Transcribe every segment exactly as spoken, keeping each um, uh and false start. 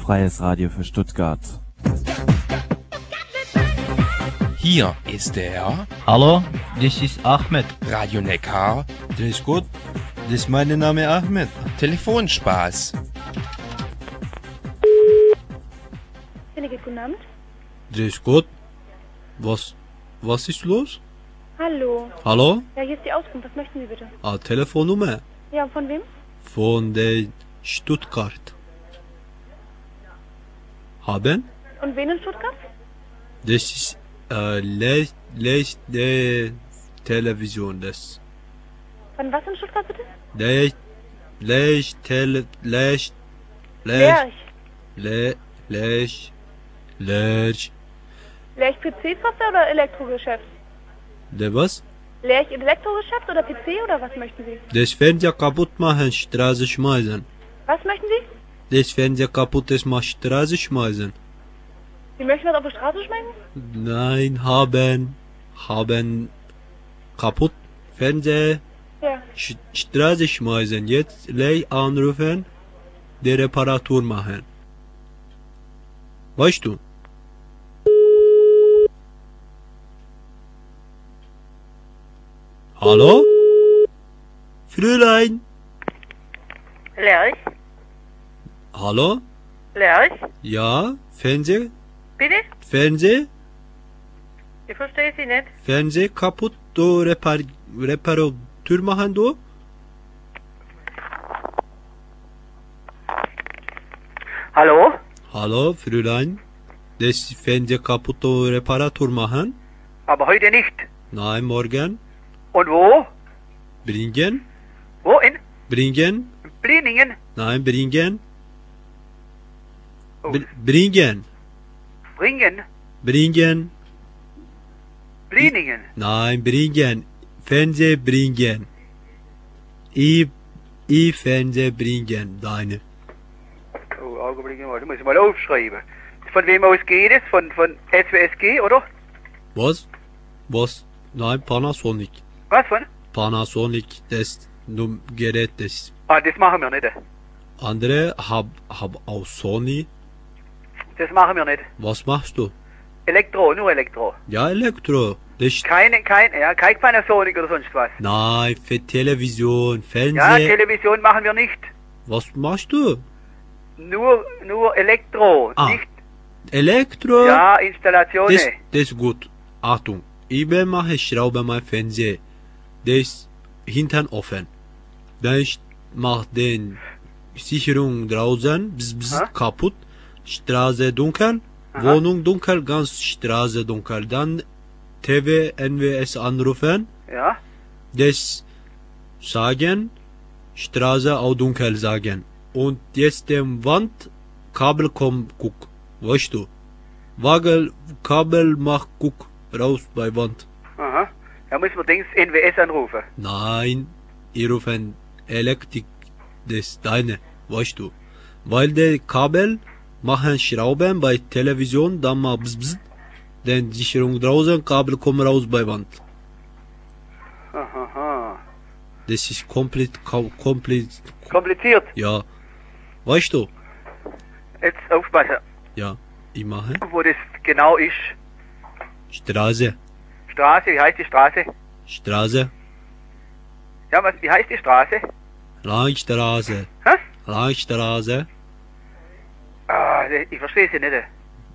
Freies Radio für Stuttgart. Hier ist der Hallo, this is Ahmed. Radio Neckar. Das ist gut. Das ist mein Name Ahmed. Telefonspaß. Hennig, guten Abend. Das ist gut. Was, was ist los? Hallo. Hallo? Ja, hier ist die Auskunft. Was möchten Sie bitte? Ah, Telefonnummer. Ja, von wem? Von der Stuttgart. Haben? Und wen in Stuttgart? Das ist äh, Leicht, Leicht, der Television, das. Von was in Stuttgart bitte? Leicht, Leicht, Tele, Leicht, Lerch. Le, Leicht, Lerch. Lerch P C-Software oder Elektrogeschäft? Der was? Lerch Elektrogeschäft oder P C oder was möchten Sie? Das Fernseher kaputt machen, Straße schmeißen. Was möchten Sie? Das Fernseher kaputt ist, mal Straße schmeißen. Sie möchten was auf die Straße schmeißen? Nein, haben, haben kaputt Fernseher, Ja. Sch Straße schmeißen. Jetzt gleich anrufen, die Reparatur machen. Weißt du? Hallo? Fräulein? Lerch? Hallo? Lerch? Ja, Fernseher? Bitte? Fernseher? Ich verstehe Sie nicht. Fernseher kaputt, du Repar Reparatur machen, du? Hallo? Hallo, Fräulein? Das Fernseher kaputt, du Reparatur machen? Aber heute nicht. Nein, morgen. Und wo? Bringen? Wo? In Bringen? Blieningen? Nein, bringen? Oh. Br bringen? Bringen? Bringen? Blieningen? Nein, bringen. Fernseher bringen. I, I Fernseher bringen, deine. Oh, Augenblick mal, das muss ich mal aufschreiben. Von wem aus geht es? Von, von S W S G, oder? Was? Was? Nein, Panasonic. Was von? Panasonic, das Num Gerät, das. Ah, das machen wir nicht. Andere hab, hab auch Sony. Das machen wir nicht. Was machst du? Elektro, nur Elektro. Ja, Elektro. Das Keine, kein, ja, kein Panasonic oder sonst was. Nein, für Television, Ja, Fernseher. Television machen wir nicht. Was machst du? Nur, nur Elektro, Ah. nicht, Elektro? ja, Installationen. Das, das ist gut. Achtung. Ich mache Schraube mein Fernseher. Der ist hinten offen. Dann ich mach den Sicherung draußen, bzz, bzz, Ha? kaputt. Straße dunkel, Aha. Wohnung dunkel, ganz Straße dunkel. Dann T V, N W S anrufen, Ja, das sagen, Straße auch dunkel sagen. Und jetzt dem Wand, Kabel komm, guck, weißt du. Wagel, Kabel, mach, guck, raus bei Wand. aha. Da muss man Dings N W S anrufen. Nein, ich rufen Elektrik, das deine, weißt du. Weil der Kabel machen Schrauben bei Television, dann mal bzz, bzz, dann Sicherung draußen, Kabel kommen raus bei Wand. Aha, aha. Das ist komplett, kom- komplett, Kompliziert. ja. Weißt du? Jetzt aufpassen, Ja, ich mache. wo das genau ist. Straße, Straße, wie heißt die Straße? Straße, Ja, was, wie heißt die Straße? Langstraße, Hä? Langstraße, Ah, ich verstehe sie nicht.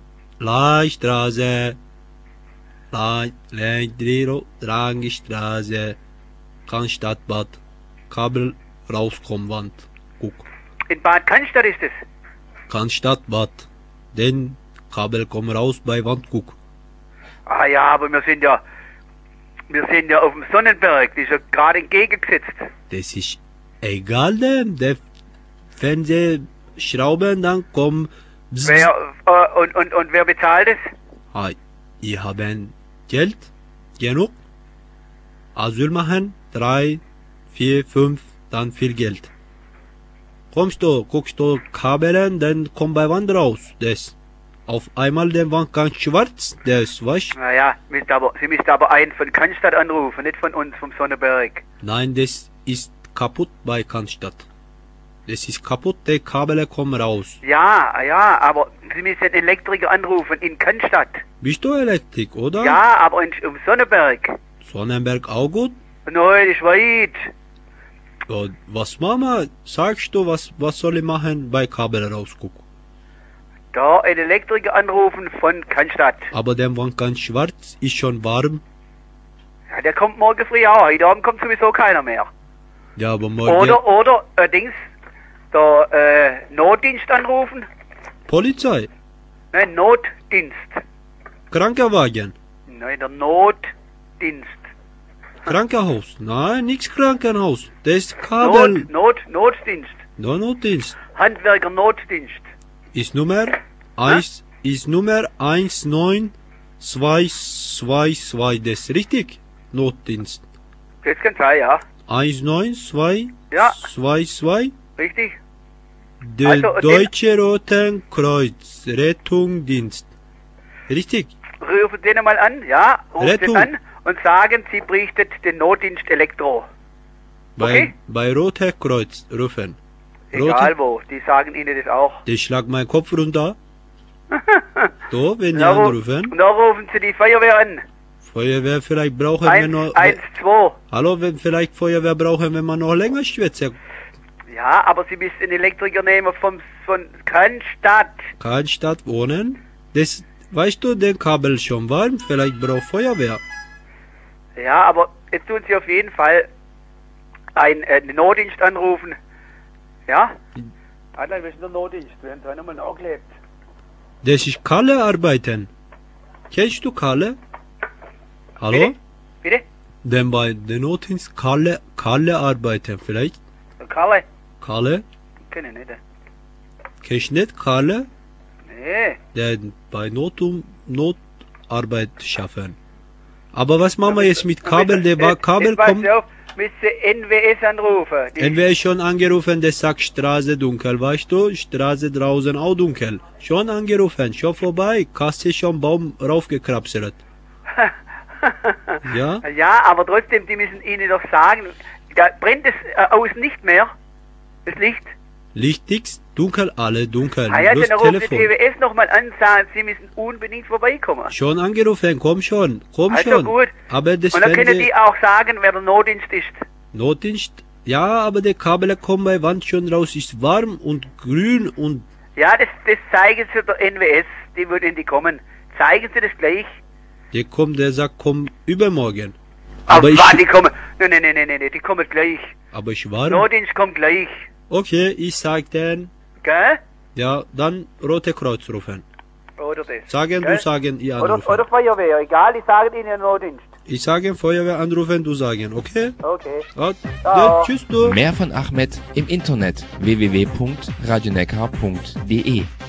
Langstraße, Lang, Lang, Langstraße, Cannstattbad, Kabel rauskommen, Wand, guck. In Bad Cannstatt ist es. Cannstattbad, denn Kabel kommen raus bei Wand, guck. Ah ja, aber wir sind ja, wir sind ja auf dem Sonnenberg, das ist ja gerade entgegengesetzt. Das ist egal, dem, der Fernseher schrauben, dann kommen. Bzz, Wer, äh, und, und, und wer bezahlt es? Ah, ich habe Geld, genug. Asyl machen, drei, vier, fünf, dann viel Geld. Kommst du, guckst du Kabeln, dann komm bei Wand raus, das. Auf einmal der Wand ganz schwarz, das, weißt? Naja, müsst aber, Sie müssten aber einen von Cannstatt anrufen, nicht von uns, vom Sonnenberg. Nein, das ist kaputt bei Cannstatt. Das ist kaputt, die Kabel kommen raus. Ja, ja, aber Sie müssen den Elektriker anrufen in Cannstatt. Bist du Elektrik, oder? Ja, aber in, um Sonneberg. Sonnenberg auch gut? Nein, das ist weit. Ja, was machen wir? Sagst du, was, was soll ich machen bei Kabel rausgucken? Da einen Elektriker anrufen von Cannstatt. Aber der war ganz schwarz, ist schon warm. Ja, der kommt morgen früh auch. Heute Abend kommt sowieso keiner mehr. Ja, aber morgen... Oder, oder, äh, Dings, der äh, Notdienst anrufen. Polizei, Nein, Notdienst. Krankenwagen, Nein, der Notdienst. Krankenhaus. Nein, nix Krankenhaus. Das ist Kabel. Not, Not, Notdienst. No, Notdienst. Handwerker Notdienst. Ist Nummer eins, ist Nummer eins neun zwei zwei zwei. Das ist richtig? Notdienst. Das kann sein, ja. eins neun zwei Ja. zwei zwei. Richtig? Der Also, den- Deutsche Roten Kreuz Rettungsdienst. Richtig? Rufen den mal an, ja, rufen Rettung. den an und sagen, Sie berichtet den Notdienst Elektro. Bei, Okay. bei Roter Kreuz rufen. Egal wo, die sagen Ihnen das auch. Ich schlag meinen Kopf runter. So, wenn die Da ru- anrufen. Und da rufen Sie die Feuerwehr an. Feuerwehr vielleicht brauchen wir noch... eins, eins, zwei. Hallo, wenn vielleicht Feuerwehr brauchen, wenn man noch länger schwätzt. Ja, aber Sie müssen einen Elektriker nehmen vom, von Cannstatt. Kann Stadt wohnen. Das, weißt du, den Kabel schon warm, vielleicht braucht Feuerwehr. Ja, aber jetzt tun Sie auf jeden Fall einen, äh, einen Notdienst anrufen. Ja? Alter, wir sind der Notdienst. Wir haben da nochmal nachgelebt. Das ist Kalle arbeiten. Kennst du Kalle? Hallo? Bitte? Bitte? Denn bei den Notdienst Kalle, Kalle arbeiten vielleicht. Der Karle? Kalle? Kenn ich nicht. Kennst du nicht Kalle? Nee. Der bei Notum, Notarbeit schaffen. Aber was machen wir jetzt mit Kabel? Der war, Kabel Jetzt pass kommt. auf, müsste N W S anrufen. Die, N W S schon angerufen, der sagt Straße dunkel, weißt du? Straße draußen auch dunkel. Schon angerufen, schon vorbei. Kasse schon Baum raufgekrapselt. Ja? ja, aber trotzdem, die müssen Ihnen doch sagen, da brennt es äh, außen nicht mehr. Das Licht. Licht nix, dunkel, alle dunkel. Ah ja, Bloß dann rufen die Telefon. T W S nochmal an, sagen, Sie müssen unbedingt vorbeikommen. Schon angerufen, komm schon, komm Also schon. gut. Aber das Und dann können Fernseh- die auch sagen, wer der Notdienst ist. Notdienst, ja, aber der Kabel kommt bei Wand schon raus, ist warm und grün und Ja, das, das zeigen Sie der N W S, die würden die kommen. Zeigen Sie das gleich. der kommt, der sagt, komm übermorgen. Aber Aber ich, wann die kommen? Nein, nein, nein, nein, nein, die kommen gleich. aber ich warm. Notdienst kommt gleich. Okay, ich sag dann, Gell? ja, dann Rote Kreuz rufen. Oder das. Sagen, Gell? du sagen, ihr Oder, anrufen. oder Feuerwehr, egal, ich sage Ihnen Notdienst. Ich sage Feuerwehr anrufen, du sagen, okay? Okay. Ja, Ciao. ja, tschüss du. Mehr von Ahmed im Internet w w w punkt radioneckar punkt d e.